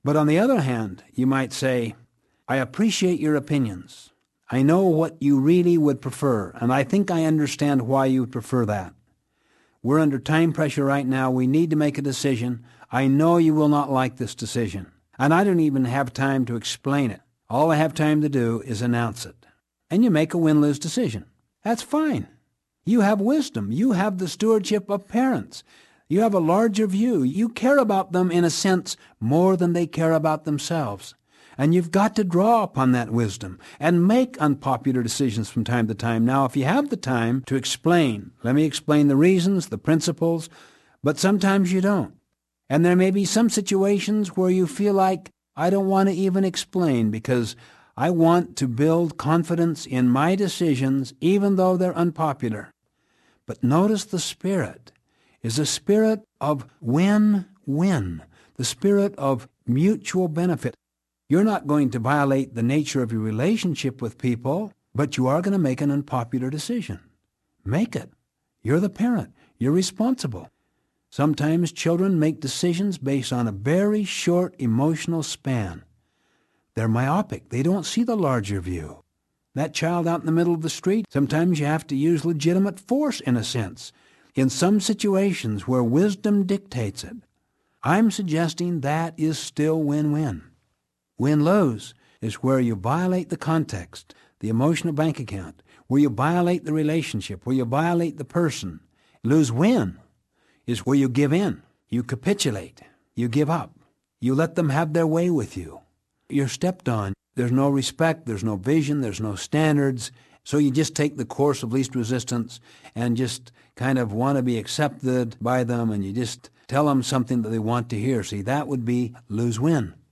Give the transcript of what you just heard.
But on the other hand, you might say, I appreciate your opinions. I know what you really would prefer, and I think I understand why you would prefer that. We're under time pressure right now. We need to make a decision. I know you will not like this decision, and I don't even have time to explain it. All I have time to do is announce it. And you make a win-lose decision. That's fine. You have wisdom. You have the stewardship of parents. You have a larger view. You care about them, in a sense, more than they care about themselves. And you've got to draw upon that wisdom and make unpopular decisions from time to time. Now, if you have the time to explain, let me explain the reasons, the principles, but sometimes you don't. And there may be some situations where you feel like, I don't want to even explain because I want to build confidence in my decisions, even though they're unpopular. But notice the spirit is a spirit of win-win, the spirit of mutual benefit. You're not going to violate the nature of your relationship with people, but you are going to make an unpopular decision. Make it. You're the parent. You're responsible. Sometimes children make decisions based on a very short emotional span. They're myopic. They don't see the larger view. That child out in the middle of the street, sometimes you have to use legitimate force in a sense. In some situations where wisdom dictates it, I'm suggesting that is still win-win. Win-lose is where you violate the context, the emotional bank account, where you violate the relationship, where you violate the person. Lose-win is where you give in, you capitulate, you give up, you let them have their way with you. You're stepped on. There's no respect, there's no vision, there's no standards, so you just take the course of least resistance and just kind of want to be accepted by them, and you just tell them something that they want to hear. See, that would be lose-win.